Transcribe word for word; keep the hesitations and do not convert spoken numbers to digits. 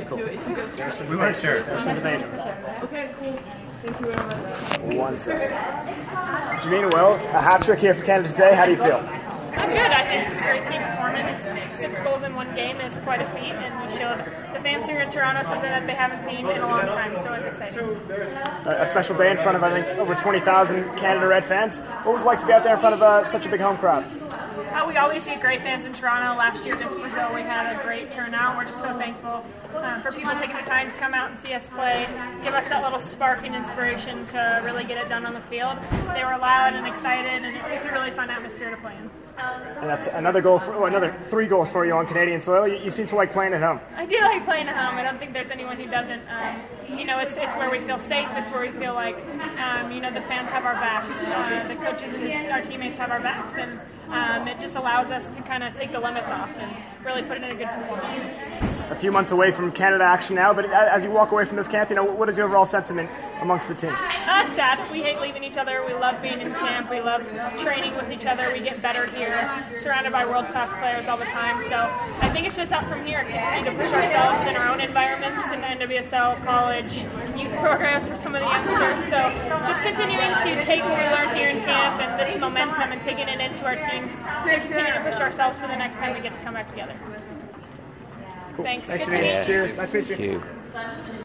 Cool. We weren't sure. There's some debate. Okay, cool. Thank you very much. One second. Janina Will, a hat trick here for Canada today. How do you feel? I'm good. I think it's a great team performance. Six goals in one game is quite a feat, and we showed the fans here in Toronto something that they haven't seen in a long time, so it's exciting. A special day in front of, I think, over twenty thousand Canada Red fans. What was it like to be out there in front of uh, such a big home crowd? Uh, we always see great fans in Toronto. Last year against Brazil, we had a great turnout. We're just so thankful um, for people taking the time to come out and see us play, give us that little spark and inspiration to really get it done on the field. They were loud and excited, and it's a really fun atmosphere to play in. And that's another goal, for, oh, another three goals for you on Canadian soil. You, you seem to like playing at home. I do like playing at home. I don't think there's anyone who doesn't. Um, you know, it's it's where we feel safe. It's where we feel like, um, you know, the fans have our backs, uh, the coaches and our teammates have our backs, and um, it just allows us to kind of take the limits off and really put it in a good performance. A few months away from Canada action now, but as you walk away from this camp, you know, what is the overall sentiment amongst the team? Uh, it's sad. We hate leaving each other. We love being in camp. We love training with each other. We get better here, surrounded by world-class players all the time. So I think it's just up from here. Continue to push ourselves in our own environments in the N W S L, college, youth programs for some of the youngsters. So just continuing to take what we learned here in camp and this momentum and taking it into our teams to continue to push ourselves for the next time we get to come back together. Cool. Thanks. Nice Good to meet you. you. Cheers. Nice to meet you. Thank you.